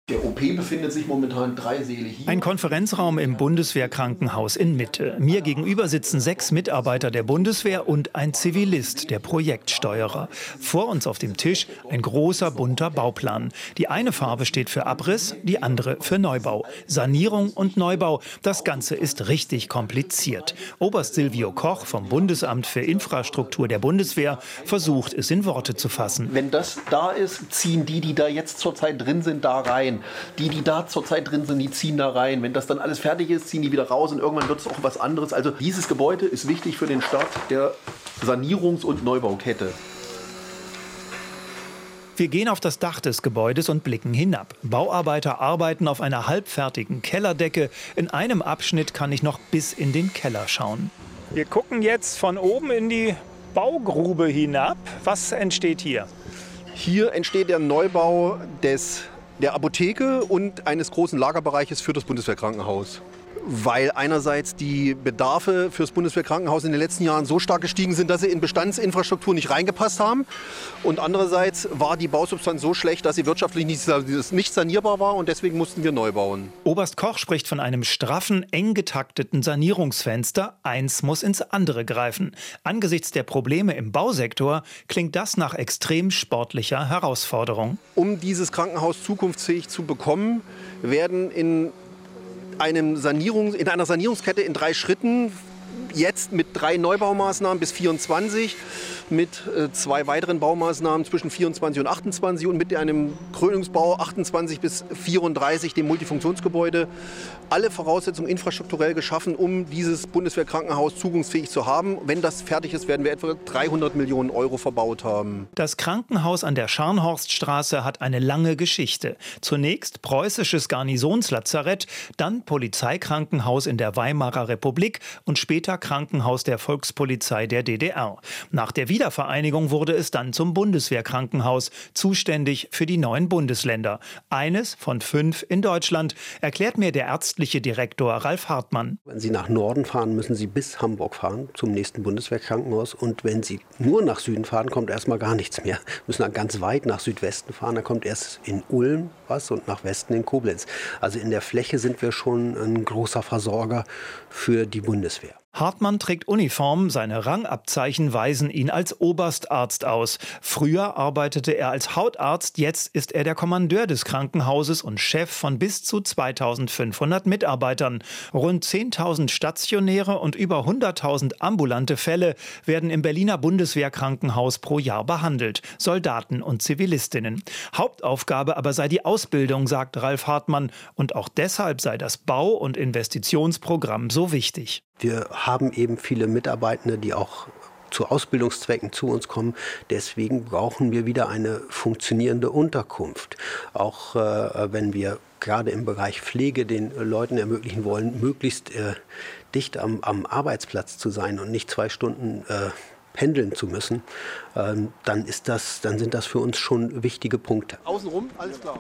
Der OP befindet sich momentan 3 Säle hier. Ein Konferenzraum im Bundeswehrkrankenhaus in Mitte. Mir gegenüber sitzen 6 Mitarbeiter der Bundeswehr und ein Zivilist, der Projektsteuerer. Vor uns auf dem Tisch ein großer bunter Bauplan. Die eine Farbe steht für Abriss, die andere für Neubau. Sanierung und Neubau, das Ganze ist richtig kompliziert. Oberst Silvio Koch vom Bundesamt für Infrastruktur der Bundeswehr versucht es in Worte zu fassen. Wenn das da ist, ziehen die da jetzt zurzeit drin sind, da rein. Die da zurzeit drin sind, die ziehen da rein. Wenn das dann alles fertig ist, ziehen die wieder raus und irgendwann wird es auch was anderes. Also dieses Gebäude ist wichtig für den Start der Sanierungs- und Neubaukette. Wir gehen auf das Dach des Gebäudes und blicken hinab. Bauarbeiter arbeiten auf einer halbfertigen Kellerdecke. In einem Abschnitt kann ich noch bis in den Keller schauen. Wir gucken jetzt von oben in die Baugrube hinab. Was entsteht hier? Hier entsteht der Neubau der Apotheke und eines großen Lagerbereiches für das Bundeswehrkrankenhaus. Weil einerseits die Bedarfe für das Bundeswehrkrankenhaus in den letzten Jahren so stark gestiegen sind, dass sie in Bestandsinfrastruktur nicht reingepasst haben. Und andererseits war die Bausubstanz so schlecht, dass sie wirtschaftlich nicht sanierbar war und deswegen mussten wir neu bauen. Oberst Koch spricht von einem straffen, eng getakteten Sanierungsfenster. Eins muss ins andere greifen. Angesichts der Probleme im Bausektor klingt das nach extrem sportlicher Herausforderung. Um dieses Krankenhaus zukunftsfähig zu bekommen, werden in einer Sanierungskette in 3 Schritten, jetzt mit 3 Neubaumaßnahmen bis 24, mit 2 weiteren Baumaßnahmen zwischen 24 und 28 und mit einem Krönungsbau 28 bis 34, dem Multifunktionsgebäude, alle Voraussetzungen infrastrukturell geschaffen, um dieses Bundeswehrkrankenhaus zukunftsfähig zu haben. Wenn das fertig ist, werden wir etwa 300 Millionen Euro verbaut haben. Das Krankenhaus an der Scharnhorststraße hat eine lange Geschichte. Zunächst preußisches Garnisonslazarett, dann Polizeikrankenhaus in der Weimarer Republik und später Krankenhaus der Volkspolizei der DDR. Nach der Wiedervereinigung wurde es dann zum Bundeswehrkrankenhaus, zuständig für die 9 Bundesländer. Eines von 5 in Deutschland, erklärt mir der ärztliche Direktor Ralf Hartmann. Wenn Sie nach Norden fahren, müssen Sie bis Hamburg fahren, zum nächsten Bundeswehrkrankenhaus. Und wenn Sie nur nach Süden fahren, kommt erstmal gar nichts mehr. Sie müssen dann ganz weit nach Südwesten fahren, da kommt erst in Ulm was und nach Westen in Koblenz. Also in der Fläche sind wir schon ein großer Versorger für die Bundeswehr. Hartmann trägt Uniform, seine Rangabzeichen weisen ihn als Oberstarzt aus. Früher arbeitete er als Hautarzt, jetzt ist er der Kommandeur des Krankenhauses und Chef von bis zu 2500 Mitarbeitern. Rund 10.000 stationäre und über 100.000 ambulante Fälle werden im Berliner Bundeswehrkrankenhaus pro Jahr behandelt. Soldaten und Zivilistinnen. Hauptaufgabe aber sei die Ausbildung, sagt Ralf Hartmann. Und auch deshalb sei das Bau- und Investitionsprogramm so wichtig. Wir haben eben viele Mitarbeitende, die auch zu Ausbildungszwecken zu uns kommen. Deswegen brauchen wir wieder eine funktionierende Unterkunft. Auch wenn wir gerade im Bereich Pflege den Leuten ermöglichen wollen, möglichst dicht am Arbeitsplatz zu sein und nicht 2 Stunden pendeln zu müssen, dann sind das für uns schon wichtige Punkte. Außenrum, alles klar.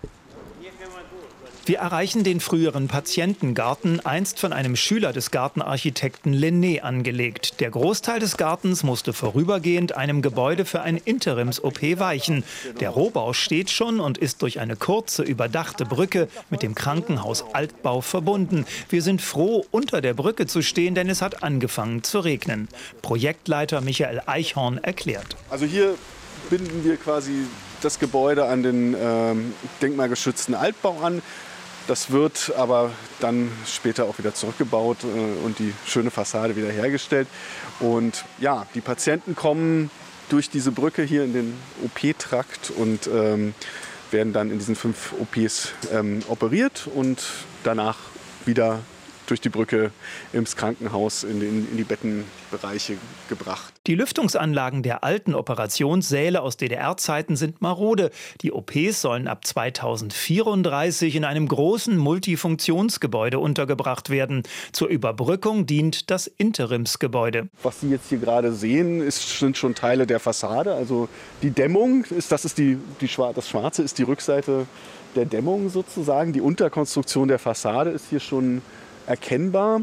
Wir erreichen den früheren Patientengarten, einst von einem Schüler des Gartenarchitekten Lenné angelegt. Der Großteil des Gartens musste vorübergehend einem Gebäude für ein Interims-OP weichen. Der Rohbau steht schon und ist durch eine kurze, überdachte Brücke mit dem Krankenhaus Altbau verbunden. Wir sind froh, unter der Brücke zu stehen, denn es hat angefangen zu regnen. Projektleiter Michael Eichhorn erklärt. Also hier binden wir quasi das Gebäude an den denkmalgeschützten Altbau an. Das wird aber dann später auch wieder zurückgebaut und die schöne Fassade wieder hergestellt. Und ja, die Patienten kommen durch diese Brücke hier in den OP-Trakt und werden dann in diesen 5 OPs operiert und danach wieder durch die Brücke ins Krankenhaus in die Bettenbereiche gebracht. Die Lüftungsanlagen der alten Operationssäle aus DDR-Zeiten sind marode. Die OPs sollen ab 2034 in einem großen Multifunktionsgebäude untergebracht werden. Zur Überbrückung dient das Interimsgebäude. Was Sie jetzt hier gerade sehen, sind schon Teile der Fassade. Also die Dämmung, das Schwarze ist die Rückseite der Dämmung sozusagen. Die Unterkonstruktion der Fassade ist hier schon erkennbar.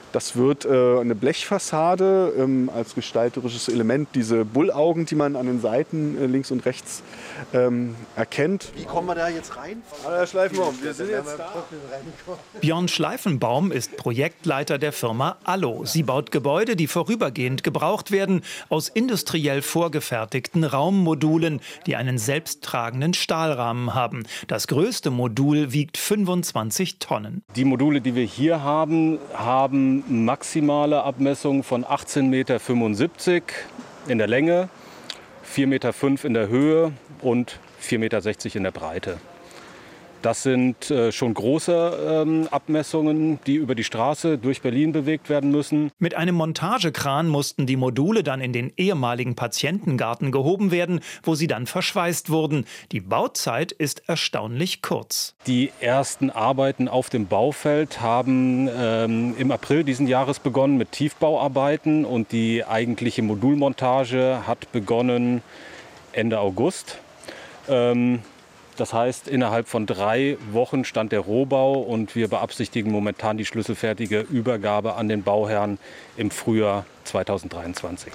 Das wird eine Blechfassade als gestalterisches Element, diese Bullaugen, die man an den Seiten links und rechts erkennt. Wie kommen wir da jetzt rein? Herr Schleifenbaum, wir sind jetzt da. Björn Schleifenbaum ist Projektleiter der Firma Allo. Sie baut Gebäude, die vorübergehend gebraucht werden, aus industriell vorgefertigten Raummodulen, die einen selbsttragenden Stahlrahmen haben. Das größte Modul wiegt 25 Tonnen. Die Module, die wir hier haben maximale Abmessungen von 18,75 Meter in der Länge, 4,5 Meter in der Höhe und 4,60 Meter in der Breite. Das sind schon große Abmessungen, die über die Straße durch Berlin bewegt werden müssen. Mit einem Montagekran mussten die Module dann in den ehemaligen Patientengarten gehoben werden, wo sie dann verschweißt wurden. Die Bauzeit ist erstaunlich kurz. Die ersten Arbeiten auf dem Baufeld haben im April diesen Jahres begonnen mit Tiefbauarbeiten und die eigentliche Modulmontage hat begonnen Ende August. Das heißt, innerhalb von 3 Wochen stand der Rohbau und wir beabsichtigen momentan die schlüsselfertige Übergabe an den Bauherrn im Frühjahr 2023.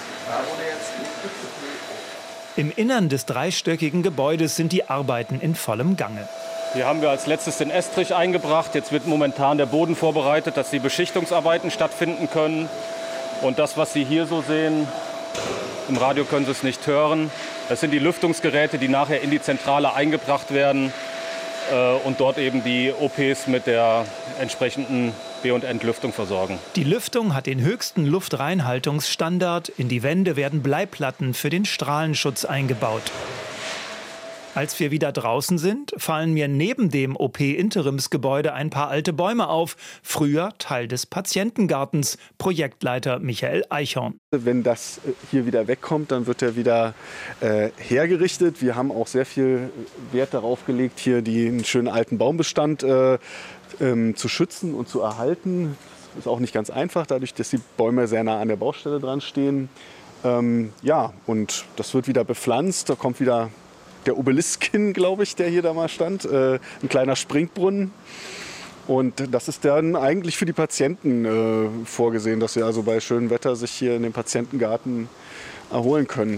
Im Innern des dreistöckigen Gebäudes sind die Arbeiten in vollem Gange. Hier haben wir als letztes den Estrich eingebracht. Jetzt wird momentan der Boden vorbereitet, dass die Beschichtungsarbeiten stattfinden können. Und das, was Sie hier so sehen, im Radio können Sie es nicht hören. Das sind die Lüftungsgeräte, die nachher in die Zentrale eingebracht werden und dort eben die OPs mit der entsprechenden B- und Entlüftung versorgen. Die Lüftung hat den höchsten Luftreinhaltungsstandard. In die Wände werden Bleiplatten für den Strahlenschutz eingebaut. Als wir wieder draußen sind, fallen mir neben dem OP-Interimsgebäude ein paar alte Bäume auf. Früher Teil des Patientengartens, Projektleiter Michael Eichhorn. Wenn das hier wieder wegkommt, dann wird er wieder hergerichtet. Wir haben auch sehr viel Wert darauf gelegt, hier den schönen alten Baumbestand zu schützen und zu erhalten. Das ist auch nicht ganz einfach, dadurch, dass die Bäume sehr nah an der Baustelle dran stehen. Und das wird wieder bepflanzt. Da kommt wieder der Obelisk hin, glaube ich, der hier da mal stand. Ein kleiner Springbrunnen. Und das ist dann eigentlich für die Patienten vorgesehen, dass sie also bei schönem Wetter sich hier in dem Patientengarten erholen können.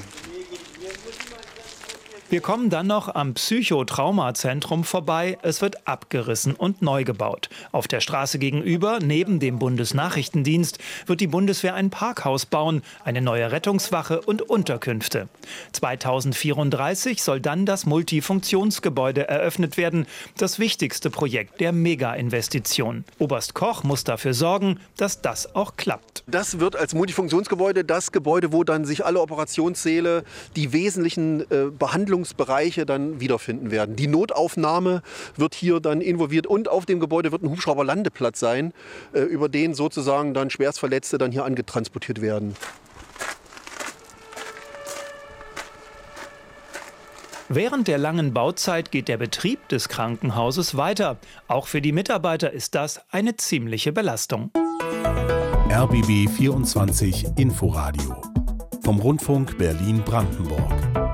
Wir kommen dann noch am Psychotraumazentrum vorbei. Es wird abgerissen und neu gebaut. Auf der Straße gegenüber, neben dem Bundesnachrichtendienst, wird die Bundeswehr ein Parkhaus bauen, eine neue Rettungswache und Unterkünfte. 2034 soll dann das Multifunktionsgebäude eröffnet werden, das wichtigste Projekt der Mega-Investition. Oberst Koch muss dafür sorgen, dass das auch klappt. Das wird als Multifunktionsgebäude das Gebäude, wo dann sich alle Operationssäle, die wesentlichen Behandlungsbereiche dann wiederfinden werden. Die Notaufnahme wird hier dann involviert und auf dem Gebäude wird ein Hubschrauberlandeplatz sein, über den sozusagen dann Schwerstverletzte dann hier angetransportiert werden. Während der langen Bauzeit geht der Betrieb des Krankenhauses weiter. Auch für die Mitarbeiter ist das eine ziemliche Belastung. RBB 24 Inforadio vom Rundfunk Berlin-Brandenburg.